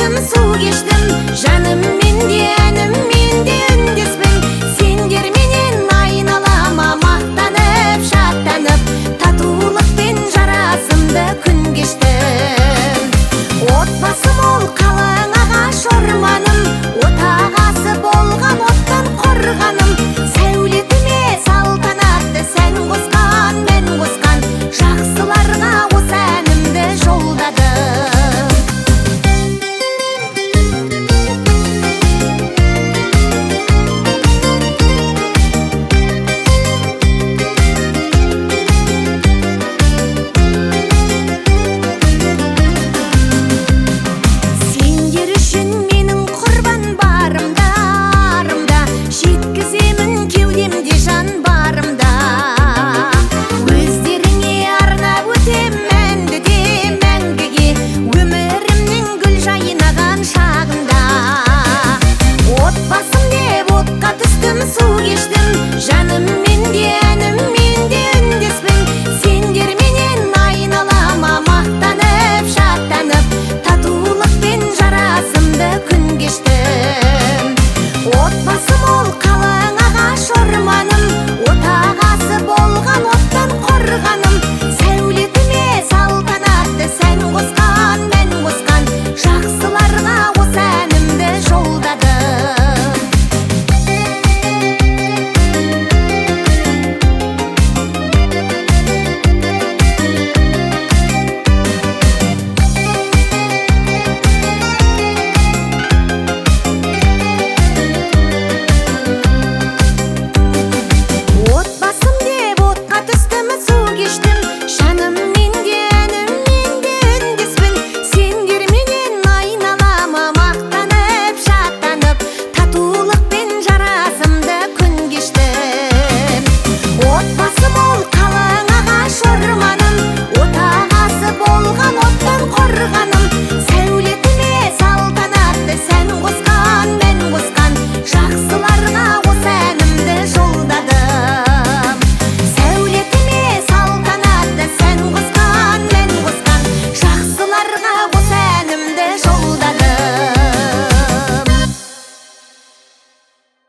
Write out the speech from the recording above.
түстім, су кештім. Жаным менде, әнім менде үндеспін. Сендер менен айналама мақтанып, шаттанып, татулықпен жарасымды күн кештім. Отбасым ол қалың ағаш орманым, отағасы болған оттан қорғаным. Сәулетіме салтанатты сән қосқан, мен қосқан, жақсыларға осы әнімді жолдадым. Сендер үшін менің құрбан барымда, арымда, жеткіземін кеудемде жан барымда. Өздеріңе арнап өтем мәнді де мәңгіге, өмірімнің гүл жайнаған шағында. Отбасым деп отқа түстім, су кештім. Жаным менде,